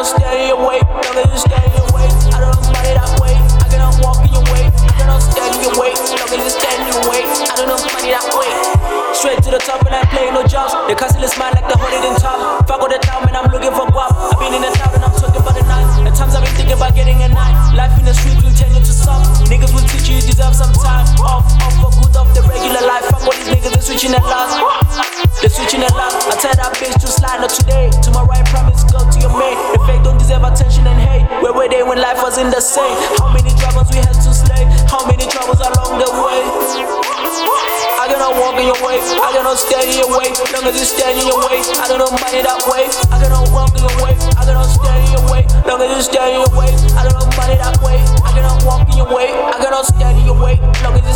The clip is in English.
cannot stand in your way, long as you stand in your way. I don't know money that way, I cannot walk in your way. I cannot stand in your way, long as you stand in your way. I don't know money that way. Straight to the top and I play no jobs. The castle is mine like the holiday in top. Fuck all the town and I'm looking for guap. I've been in the town and I'm talking about the night. The times I've been thinking about getting a night. Life in the street will turn you to some. Niggas will teach you deserve some time. Off for good of the regular life. Fuck all these niggas, they're switching their lives. They're switching their lives. I tell that bitch to slide, not today. Tomorrow I promise, go to your mate. The fake don't deserve attention and hate. Where were they when life was in the same? How many dragons we had to slay? How many troubles along the way? I cannot walk in your way, I cannot stand in your way. Long as you stand in your way, I don't know money that way. I cannot walk in your way, I cannot stand in your way. Long as you stand in your way, I don't know money that way. I cannot walk in your way, I cannot stand in your way. Long as you